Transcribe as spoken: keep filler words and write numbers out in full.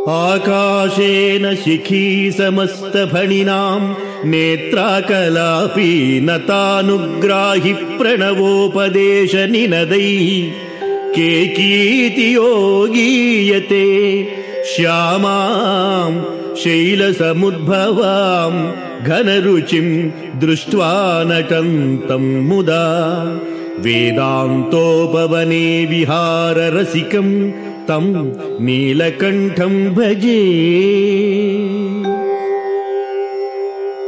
आकाशेन शिखी समस्तफणिनां नेत्राकलापी नतानुग्राहि प्रणवोपदेशनिनदैः केकीति योगीयते श्यामां शैलसमुद्भवां घनरुचिं दृष्ट्वा नटन्तं मुदा वेदान्तोपवने विहाररसिकं तं नीलकण्ठं भजे।